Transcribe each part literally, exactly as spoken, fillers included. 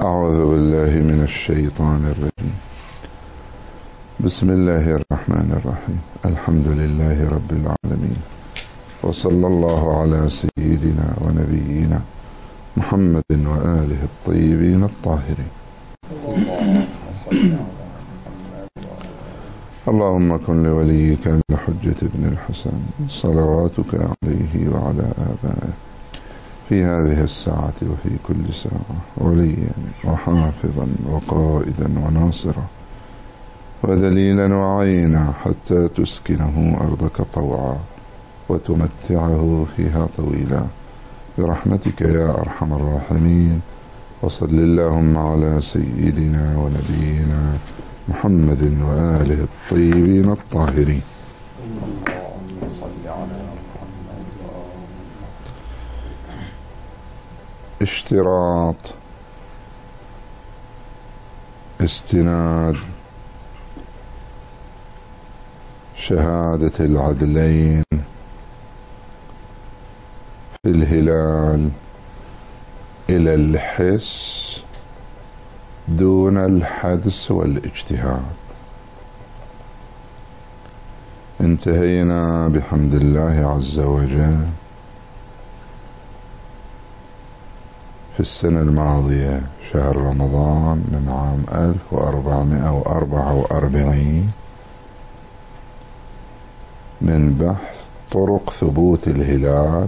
أعوذ بالله من الشيطان الرجيم. بسم الله الرحمن الرحيم. الحمد لله رب العالمين، وصلى الله على سيدنا ونبينا محمد وآله الطيبين الطاهرين. اللهم كن لوليك الحجة ابن الحسن صلواتك عليه وعلى آبائه في هذه الساعة وفي كل ساعة وليا وحافظا وقائدا وناصرا ودليلا وعينا حتى تسكنه أرضك طوعا وتمتعه فيها طويلا برحمتك يا أرحم الراحمين. وصل اللهم على سيدنا ونبينا محمد وآله الطيبين الطاهرين. اشتراط استناد شهادة العدلين في الهلال إلى الحس دون الحدس والاجتهاد. انتهينا بحمد الله عز وجل في السنة الماضية شهر رمضان من عام ألف وأربعمائة وأربعة وأربعين من بحث طرق ثبوت الهلال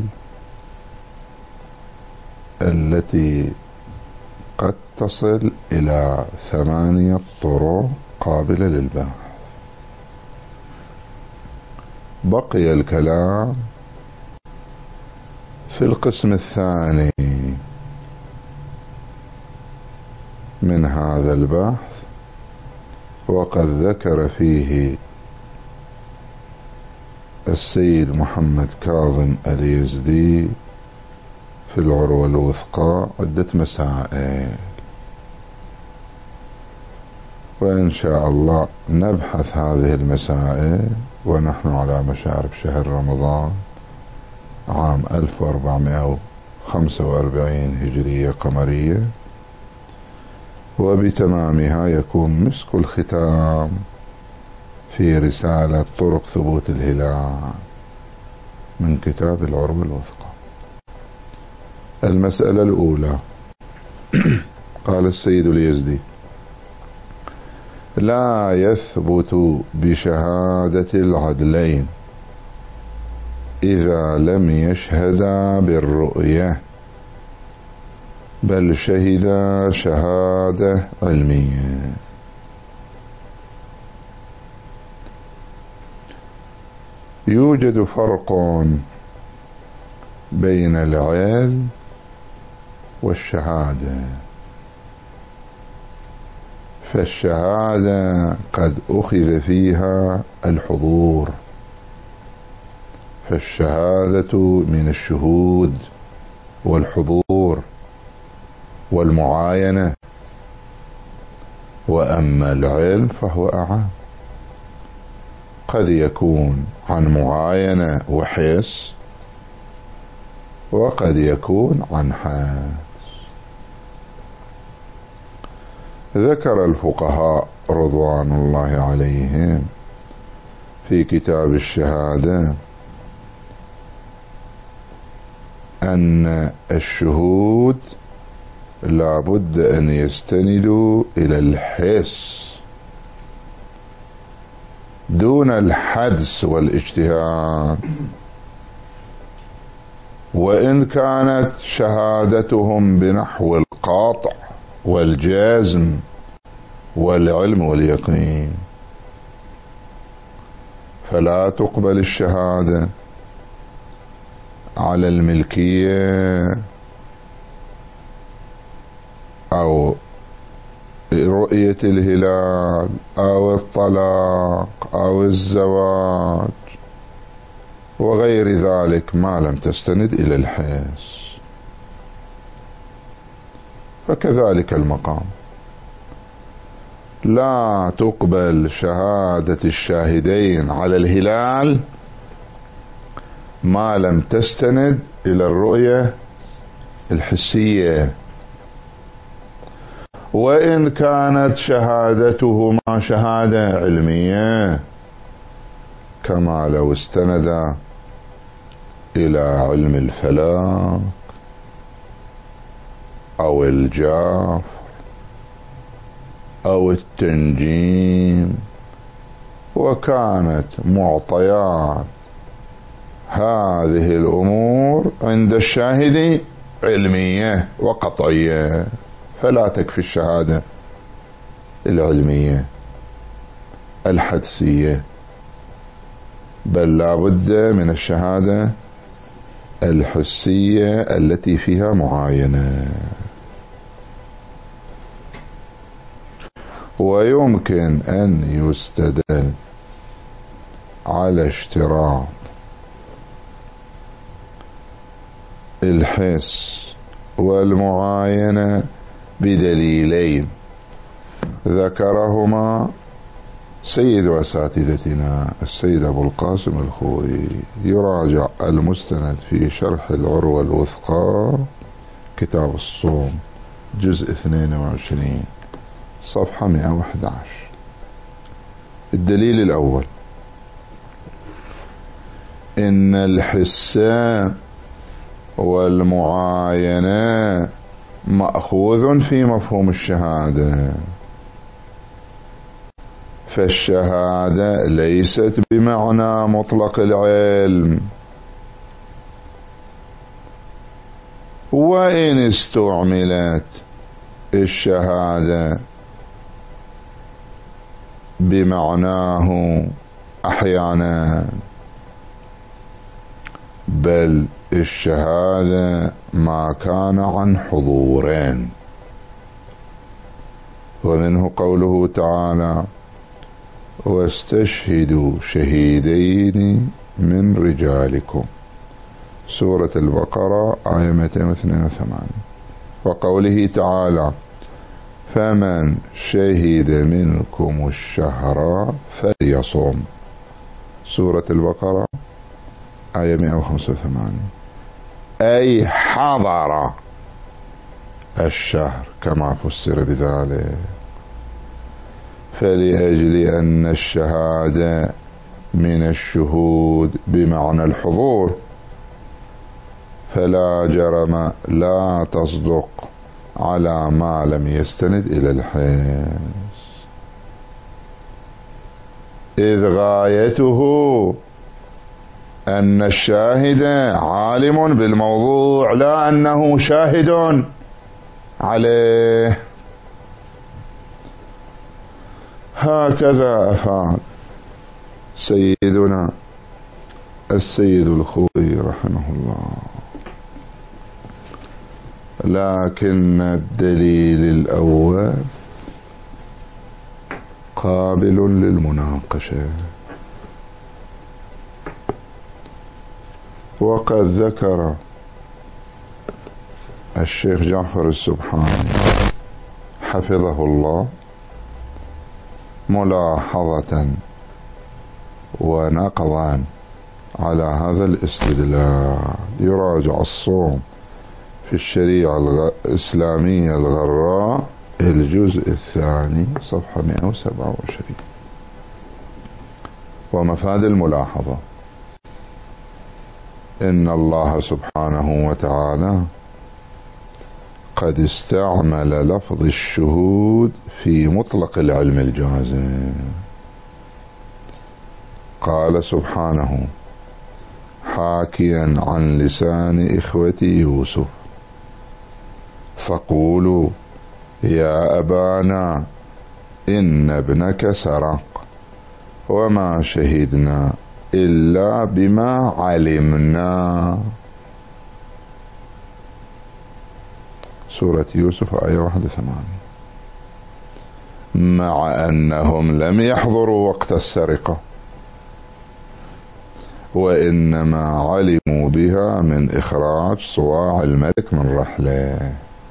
التي قد تصل إلى ثمانية طرق قابلة للبحث. بقي الكلام في القسم الثاني من هذا البحث، وقد ذكر فيه السيد محمد كاظم اليزدي في العروة الوثقى عدة مسائل، وإن شاء الله نبحث هذه المسائل ونحن على مشارف شهر رمضان عام ألف وأربعمائة وخمسة وأربعين هجرية قمرية، وبتمامها يكون مسك الختام في رسالة طرق ثبوت الهلال من كتاب العروة الوثقى. المسألة الأولى قال السيد اليزدي: لا يثبت بشهادة العدلين إذا لم يشهدا بالرؤية بل شهدا شهادة علمية. يوجد فرق بين العلم والشهادة، فالشهادة قد أخذ فيها الحضور، فالشهادة من الشهود والحضور والمعاينة، وأما العلم فهو أعم، قد يكون عن معاينة وحس وقد يكون عن حس. ذكر الفقهاء رضوان الله عليهم في كتاب الشهادة أن الشهود لا بد أن يستندوا إلى الحس دون الحدس والاجتهاد، وإن كانت شهادتهم بنحو القاطع والجازم والعلم واليقين، فلا تقبل الشهادة على الملكية أو رؤية الهلال أو الطلاق أو الزواج وغير ذلك ما لم تستند إلى الحس. فكذلك المقام لا تقبل شهادة الشاهدين على الهلال ما لم تستند إلى الرؤية الحسية، وإن كانت شهادتهما شهادة علمية، كما لو استند إلى علم الفلك أو الجاف أو التنجيم، وكانت معطيات هذه الأمور عند الشاهد علمية وقطعية، فلا تكفي الشهادة العلمية الحدسية، بل لا بد من الشهادة الحسية التي فيها معاينة. ويمكن أن يستدل على اشتراط الحس والمعاينة بدليلين ذكرهما سيد أساتذتنا السيد أبو القاسم الخوئي. يراجع المستند في شرح العروة الوثقى كتاب الصوم جزء اثنين وعشرين صفحة مئة وأحد عشر. الدليل الأول: إن الحس والمعاينة مأخوذ في مفهوم الشهادة، فالشهادة ليست بمعنى مطلق العلم، وإن استعملت الشهادة بمعناه أحيانا، بل الشهادة ما كان عن حضورين. ومنه قوله تعالى: واستشهدوا شهيدين من رجالكم، سورة البقرة آية مئتين واثنين وثمانين. وقوله تعالى: فمن شهد منكم الشهر فليصم، سورة البقرة آية مئة وخمسة وثمانين. أي حضر الشهر كما فسر بذلك. فلأجل أن الشهادة من الشهود بمعنى الحضور، فلا جرم لا تصدق على ما لم يستند إلى الحس، إذ غايته أن الشاهد عالم بالموضوع لا أنه شاهد عليه. هكذا أفعل سيدنا السيد الخوئي رحمه الله. لكن الدليل الأول قابل للمناقشة. وقد ذكر الشيخ جعفر السبحاني حفظه الله ملاحظة ونقضا على هذا الاستدلال. يراجع الصوم في الشريعة الإسلامية الغراء الجزء الثاني صفحة مئة وسبعة وعشرين. ومفاد الملاحظة: إن الله سبحانه وتعالى قد استعمل لفظ الشهود في مطلق العلم الجازم. قال سبحانه حاكيا عن لسان إخوة يوسف: فقولوا يا أبانا إن ابنك سرق وما شهدنا إلا بما علمنا، سورة يوسف آية واحد وثمانين. مع أنهم لم يحضروا وقت السرقة، وإنما علموا بها من إخراج صواع الملك من رحله،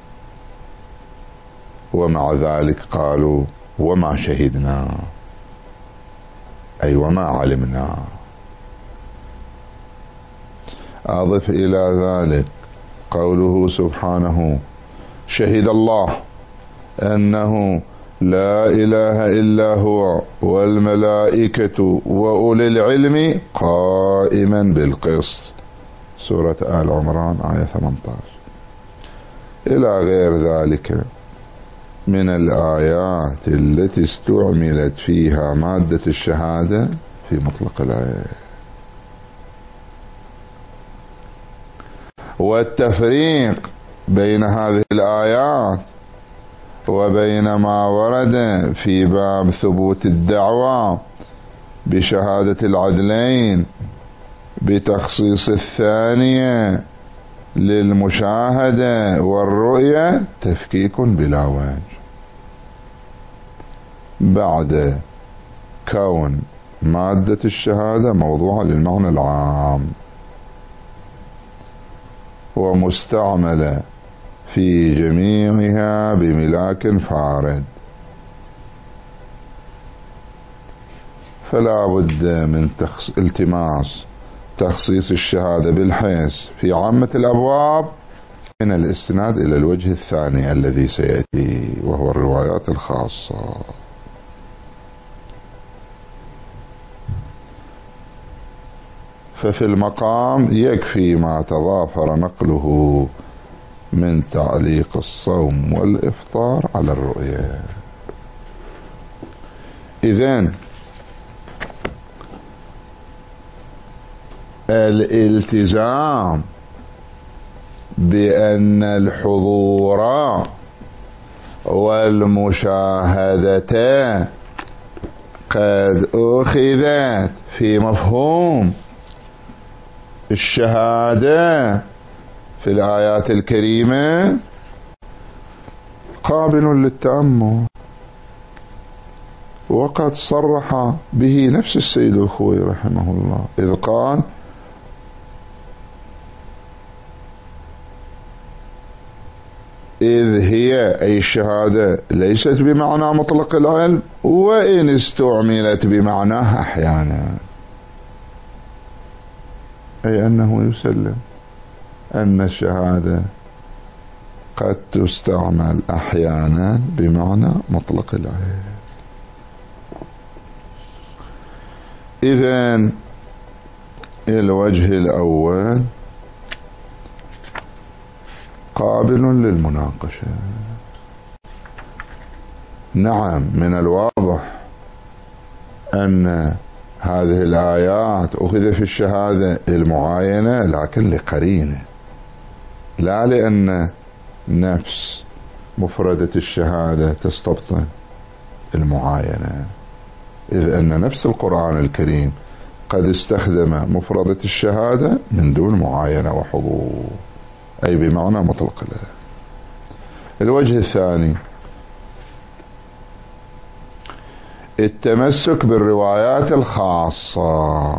ومع ذلك قالوا وما شهدنا، أي وما علمنا. أضف إلى ذلك قوله سبحانه شهد الله أنه لا إله إلا هو والملائكة وأولي العلم قائما بالقسط، سورة آل عمران آية ثمانية عشر، إلى غير ذلك من الآيات التي استعملت فيها مادة الشهادة في مطلق العين. والتفريق بين هذه الآيات وبين ما ورد في باب ثبوت الدعوة بشهادة العدلين بتخصيص الثانية للمشاهدة والرؤية تفكيك بلا وجه، بعد كون مادة الشهادة موضوعة للمعنى العام ومستعملة في جميعها بملاك فارد، فلا بد من تخص... التماس تخصيص الشهادة بالحيث في عامة الأبواب من الاستناد إلى الوجه الثاني الذي سيأتي وهو الروايات الخاصة. ففي المقام يكفي ما تضافر نقله من تعليق الصوم والإفطار على الرؤية. إذن الالتزام بأن الحضور والمشاهدة قد أخذت في مفهوم الشهادة في الآيات الكريمة قابل للتأمل، وقد صرح به نفس السيد الخوئي رحمه الله إذ قال: إذ هي أي الشهادة ليست بمعنى مطلق العلم وإن استعملت بمعناها أحيانا، أي أنه يسلم أن الشهادة قد تستعمل أحيانا بمعنى مطلق العلم. إذن الوجه الأول قابل للمناقشة. نعم، من الواضح أن هذه الآيات أخذ في الشهادة المعاينة لكن لقرينة، لا لأن نفس مفردة الشهادة تستبطن المعاينة، إذ أن نفس القرآن الكريم قد استخدم مفردة الشهادة من دون معاينة وحضور، أي بمعنى مطلق له. الوجه الثاني التمسك بالروايات الخاصة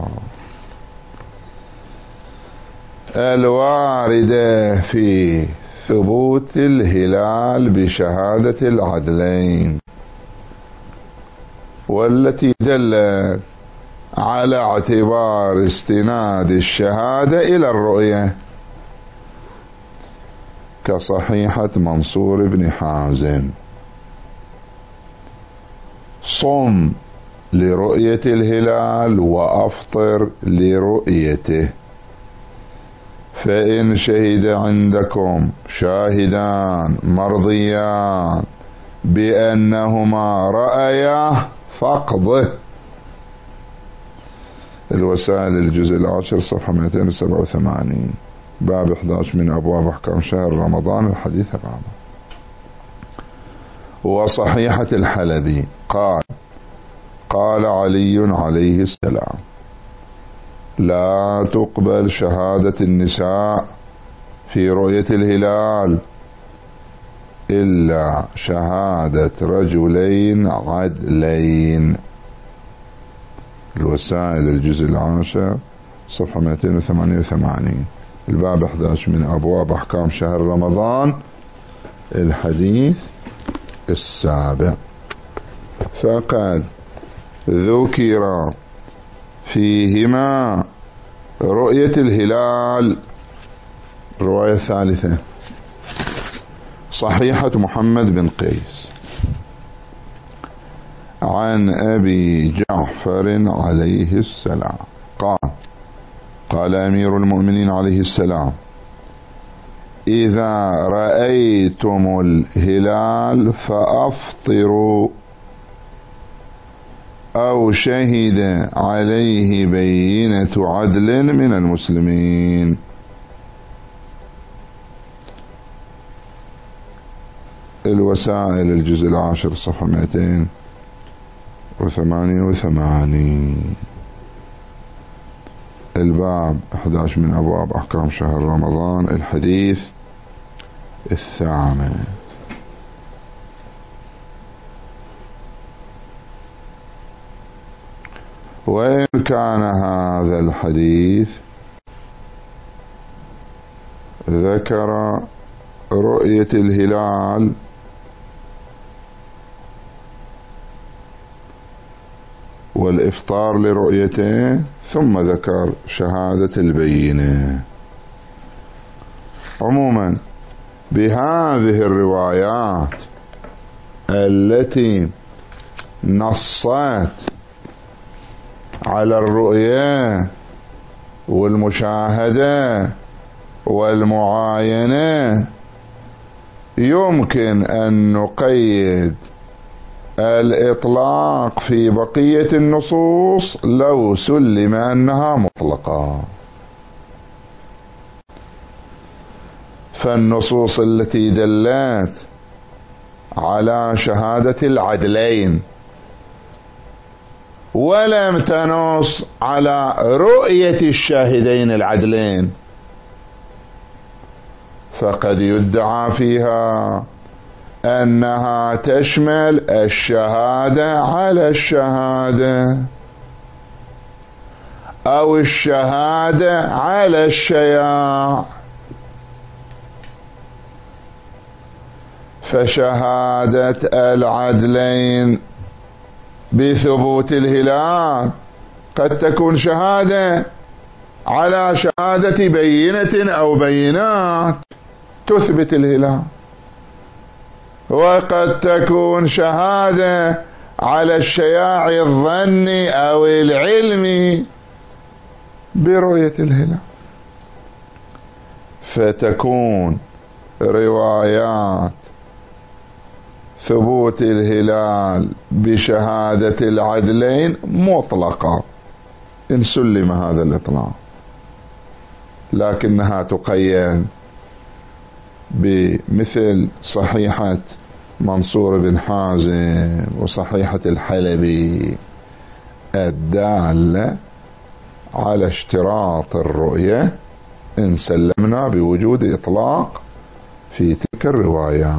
الواردة في ثبوت الهلال بشهادة العدلين، والتي دلت على اعتبار استناد الشهادة إلى الرؤية، كصحيحة منصور بن حازم: صم لرؤية الهلال وأفطر لرؤيته، فإن شهد عندكم شاهدان مرضيان بأنهما رأياه فاقضه. الوسائل الجزء العاشر صفحة مئتين وسبعة وثمانين، باب أحد عشر من أبواب أحكام شهر رمضان، الحديث الرابع. وصحيحة الحلبي قال: قال علي عليه السلام: لا تقبل شهادة النساء في رؤية الهلال إلا شهادة رجلين عدلين. الوسائل الجزء العاشر صفحة مئتين وثمانية وثمانين، الباب أحد عشر من أبواب أحكام شهر رمضان، الحديث السابع. فقد ذكر فيهما رؤية الهلال، الرواية الثالثة، صحيحة محمد بن قيس عن أبي جعفر عليه السلام قال: قال أمير المؤمنين عليه السلام: إذا رأيتم الهلال فأفطروا أو شهد عليه بينة عدل من المسلمين. الوسائل الجزء العاشر صفحة مئتين وثمانية وثمانين. الباب أحد عشر من أبواب أحكام شهر رمضان، الحديث الثامن. وإن كان هذا الحديث ذكر رؤية الهلال والإفطار لرؤيته، ثم ذكر شهادة البينة. عموما بهذه الروايات التي نصت على الرؤية والمشاهدة والمعاينة يمكن أن نقيد الإطلاق في بقية النصوص لو سلم أنها مطلقة. فالنصوص التي دلت على شهادة العدلين ولم تنص على رؤية الشاهدين العدلين فقد يدعى فيها أنها تشمل الشهادة على الشهادة أو الشهادة على الشياع. فشهادة العدلين بثبوت الهلال قد تكون شهادة على شهادة بينة أو بينات تثبت الهلال، وقد تكون شهادة على الشياع الظني أو العلمي برؤية الهلال. فتكون روايات ثبوت الهلال بشهادة العدلين مطلقة إن سلم هذا الإطلاق، لكنها تقيد بمثل صحيحة منصور بن حازم وصحيحة الحلبي الدالة على اشتراط الرؤية إن سلمنا بوجود إطلاق في تلك الروايات.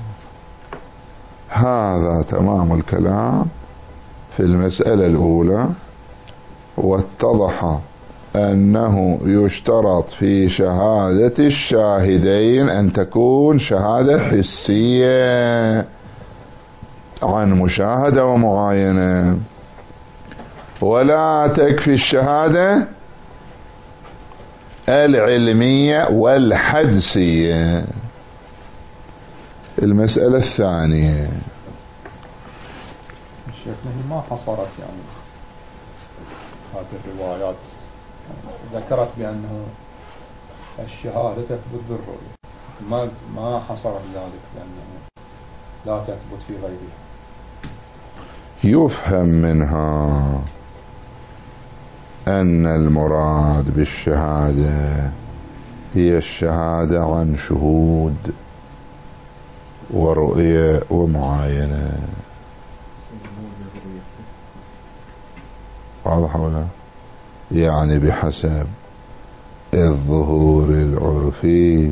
هذا تمام الكلام في المسألة الأولى. واتضح أنه يشترط في شهادة الشاهدين أن تكون شهادة حسية عن مشاهدة ومعاينة، ولا تكفي الشهادة العلمية والحدسية. المسألة الثانية، شيخنا ما حصرت يعني هذه الروايات، ذكرت بأنه الشهادة تثبت بالرؤية، ما ما حصرت ذلك بأنه لا تثبت في غيرها. يفهم منها أن المراد بالشهادة هي الشهادة عن شهود ورؤية ومعاينة. واضح ولا؟ يعني بحسب الظهور العرفي.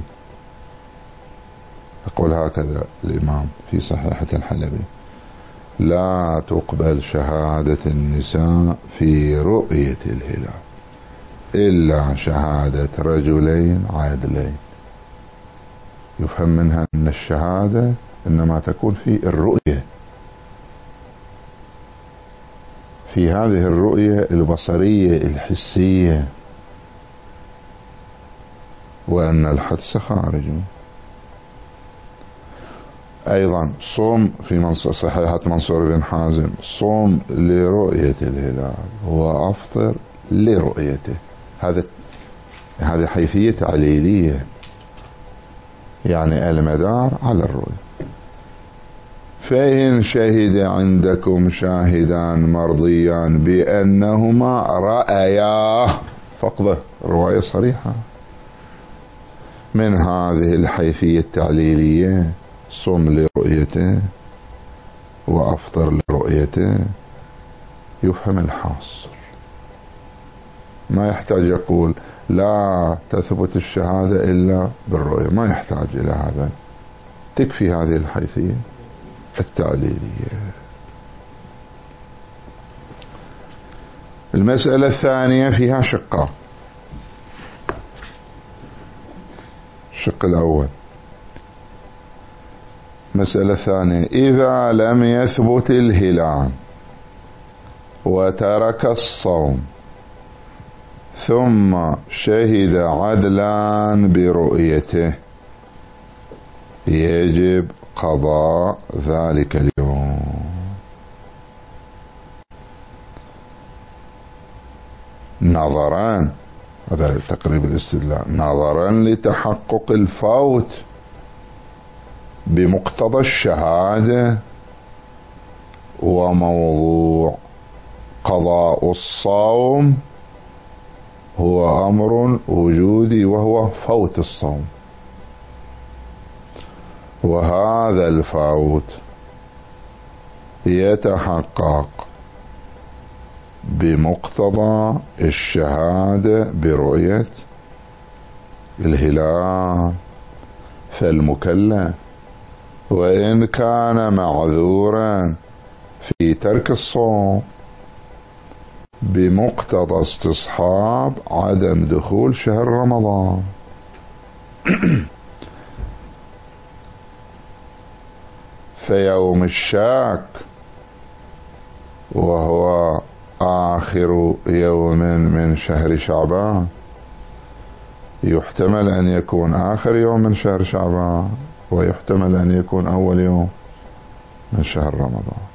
يقول هكذا الإمام في صحيحة الحلبي: لا تقبل شهادة النساء في رؤية الهلال إلا شهادة رجلين عادلين. يفهم منها أن الشهادة إنما تكون في الرؤية، في هذه الرؤية البصرية الحسية، وأن الحدس خارج. أيضا صوم في صحيحة منصور بن حازم، صوم لرؤية الهلال وأفطر لرؤيته. هذا هذه حيثية تعليلية، يعني المدار على الرؤية. فإن شهد عندكم شاهدان مرضيان بأنهما رأياه فقده، رواية صريحة من هذه الحيثية التعليلية، صم لرؤيته وأفطر لرؤيته، يفهم الحاصر. ما يحتاج يقول لا تثبت الشهادة إلا بالرؤية، ما يحتاج إلى هذا، تكفي هذه الحيثية التعليلية. المسألة الثانية فيها شقة. الشق الأول، مسألة ثانية: إذا لم يثبت الهلال وترك الصوم ثم شهد عدلان برؤيته يجب قضاء ذلك اليوم. نظرا، هذا تقريب الاستدلال، نظرا لتحقق الفوت بمقتضى الشهادة، وموضوع قضاء الصوم هو أمر وجودي وهو فوت الصوم، وهذا الفوت يتحقق بمقتضى الشهادة برؤية الهلال. فالمكلف وإن كان معذورا في ترك الصوم بمقتضى استصحاب عدم دخول شهر رمضان، فيوم الشاك وهو آخر يوم من شهر شعبان يحتمل أن يكون آخر يوم من شهر شعبان، ويحتمل أن يكون أول يوم من شهر رمضان،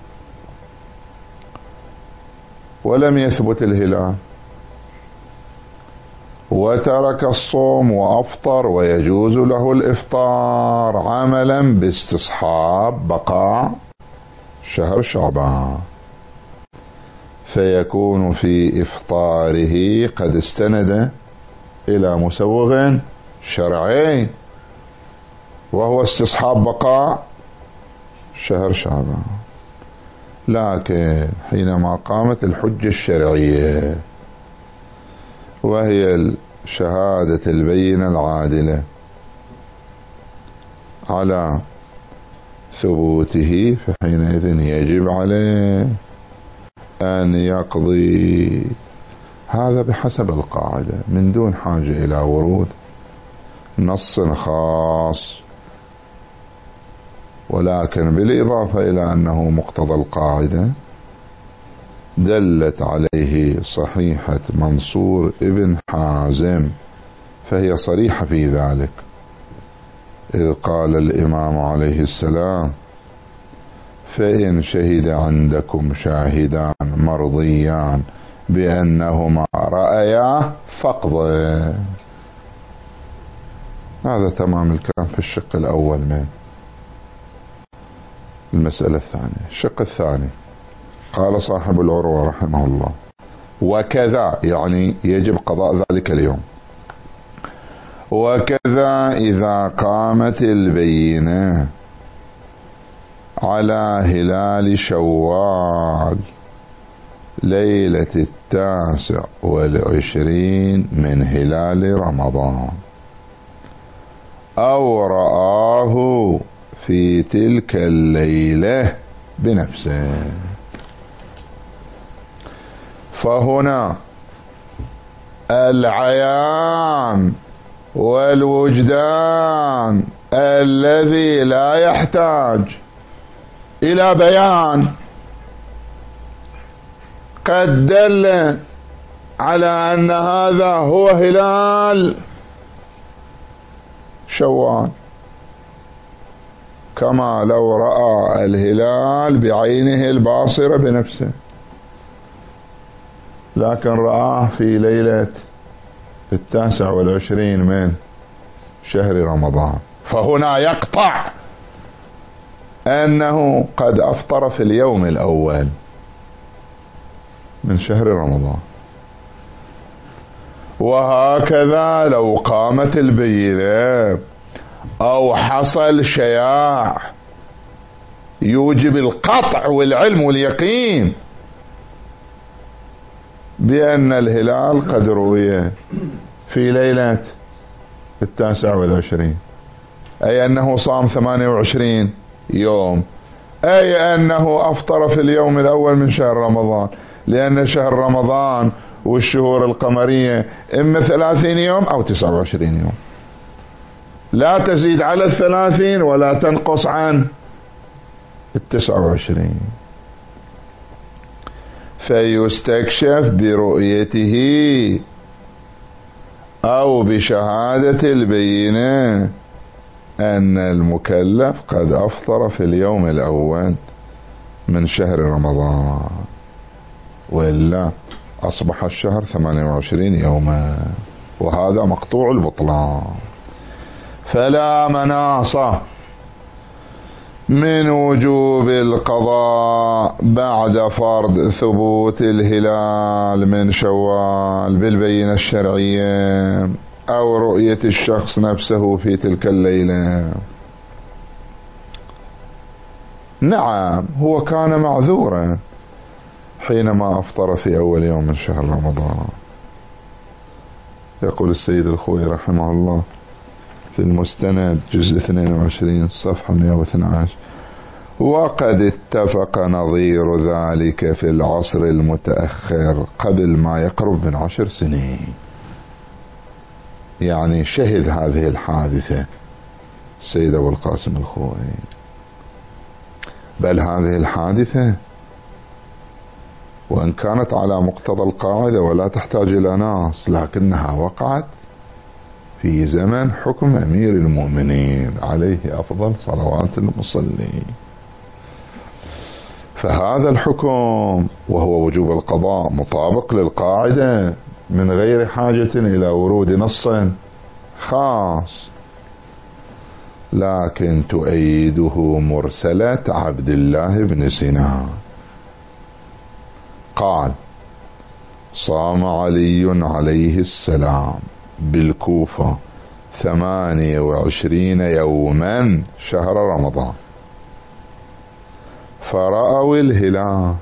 ولم يثبت الهلال وترك الصوم وأفطر، ويجوز له الإفطار عملا باستصحاب بقاء شهر شعبان، فيكون في إفطاره قد استند إلى مسوغ شرعي وهو استصحاب بقاء شهر شعبان. لكن حينما قامت الحجة الشرعية وهي شهادة البينة العادلة على ثبوته، فحينئذ يجب عليه أن يقضي هذا بحسب القاعدة من دون حاجة إلى ورود نص خاص، ولكن بالإضافة إلى أنه مقتضى القاعدة دلت عليه صحيحة منصور ابن حازم، فهي صريحة في ذلك، إذ قال الإمام عليه السلام: فإن شهد عندكم شاهدان مرضيان بأنهما رأيا فاقضوا. هذا تمام الكلام في الشق الأول من المسألة الثانية. الشق الثاني قال صاحب العروة رحمه الله: وكذا، يعني يجب قضاء ذلك اليوم، وكذا إذا قامت البينة على هلال شوال ليلة التاسع والعشرين من هلال رمضان، أو رآه في تلك الليلة بنفسه، فهنا العيان والوجدان الذي لا يحتاج إلى بيان قد دل على أن هذا هو هلال شوال، كما لو رأى الهلال بعينه الباصرة بنفسه، لكن رآه في ليلة التاسع والعشرين من شهر رمضان، فهنا يقطع أنه قد أفطر في اليوم الأول من شهر رمضان. وهكذا لو قامت البينة أو حصل شياع يوجب القطع والعلم واليقين بأن الهلال قد رؤي في ليلة التاسع والعشرين، أي أنه صام ثمانية وعشرين يوم، أي أنه أفطر في اليوم الأول من شهر رمضان، لأن شهر رمضان والشهور القمرية إما ثلاثين يوم أو تسعة وعشرين يوم، لا تزيد على الثلاثين ولا تنقص عن التسعة وعشرين. فيستكشف برؤيته أو بشهادة البينة أن المكلف قد أفطر في اليوم الأول من شهر رمضان، وإلا أصبح الشهر ثمانية وعشرين يوما، وهذا مقطوع البطلان. فلا مناص من وجوب القضاء بعد فرض ثبوت الهلال من شوال بالبينة الشرعية أو رؤية الشخص نفسه في تلك الليلة. نعم، هو كان معذورا حينما أفطر في أول يوم من شهر رمضان. يقول السيد الخوئي رحمه الله في المستند جزء اثنين وعشرين صفحة مئة واثني عشر: وقد اتفق نظير ذلك في العصر المتأخر قبل ما يقرب من عشر سنين. يعني شهد هذه الحادثة السيد أبو القاسم الخوئي، بل هذه الحادثة وإن كانت على مقتضى القاعدة ولا تحتاج إلى ناس، لكنها وقعت في زمن حكم أمير المؤمنين عليه أفضل صلوات المصلين. فهذا الحكم وهو وجوب القضاء مطابق للقاعدة من غير حاجة إلى ورود نص خاص، لكن تؤيده مرسلة عبد الله بن سينان قال: صام علي عليه السلام بالكوفة ثمانية وعشرين يوما شهر رمضان، فرأوا الهلال،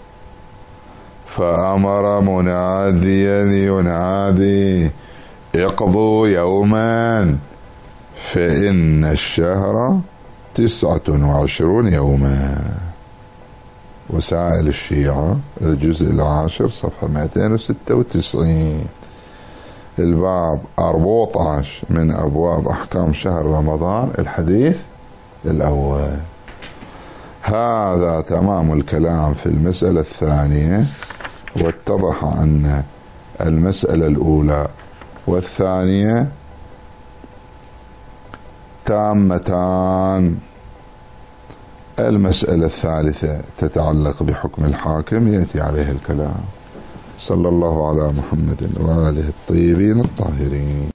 فأمر مناديا ينادي: اقضوا يوما فإن الشهر تسعة وعشرون يوما. وسائل الشيعة الجزء العاشر صفحة مئتين وستة وتسعين، الباب أربعة عشر من أبواب أحكام شهر رمضان، الحديث الأول. هذا تمام الكلام في المسألة الثانية، واتضح أن المسألة الأولى والثانية تامتان. المسألة الثالثة تتعلق بحكم الحاكم، يأتي عليه الكلام. صلى الله على محمد وآله الطيبين الطاهرين.